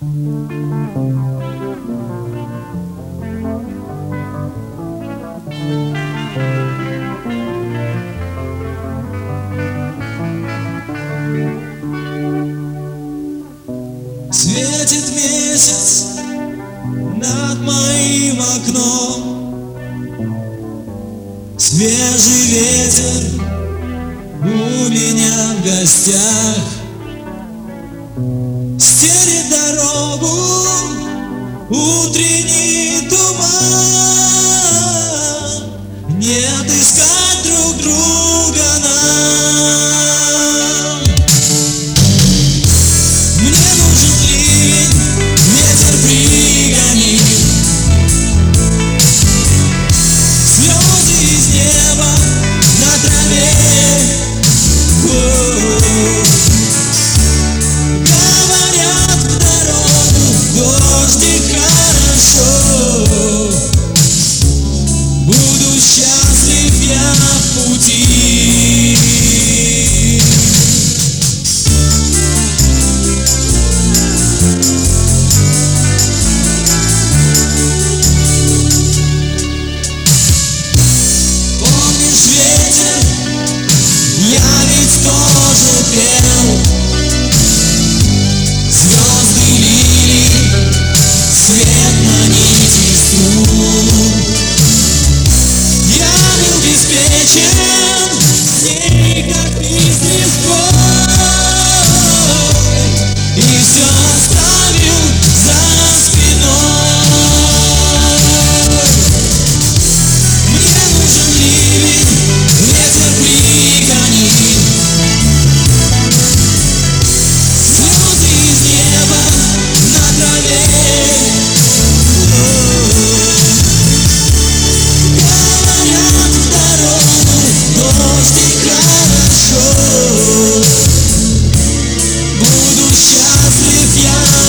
Светит месяц над моим окном, свежий ветер у меня в гостях стелит дорогу утренний туман. Не отыскать друг друга нам. Мне нужен ливень, ветер пригонит слезы из неба на траве. Говорят, в дорогу дождик хорошо. Буду счастлив я в пути. Помнишь ветер? Я ведь тоже пел. Звезды лили свет на нити струн. Я был беспечен с ней, как ты с листвой, и все оставил за спиной. Мне нужен ливень, ветер пригонит слезы из неба на траве. Говорят, в дорогу дождик хорошо. Буду счастлив я